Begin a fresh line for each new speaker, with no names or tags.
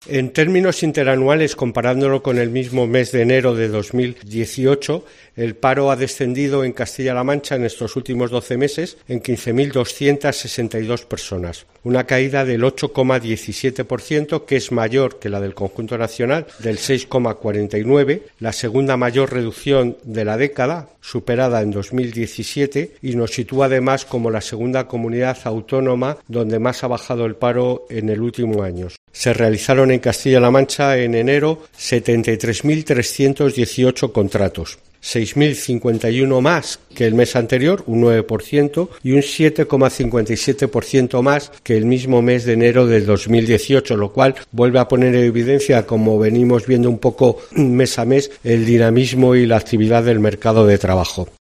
En términos interanuales, comparándolo con el mismo mes de enero de 2018, el paro ha descendido en Castilla-La Mancha en estos últimos 12 meses en 15.262 personas, una caída del 8,17%, que es mayor que la del conjunto nacional, del 6,49%, la segunda mayor reducción de la década, superada en 2017, y nos sitúa además como la segunda comunidad autónoma donde más ha bajado el paro en el último año. Se realizaron en Castilla-La Mancha en enero 73.318 contratos, 6.051 más que el mes anterior, un 9%, y un 7,57% más que el mismo mes de enero del 2018, lo cual vuelve a poner en evidencia, como venimos viendo un poco mes a mes, el dinamismo y la actividad del mercado de trabajo.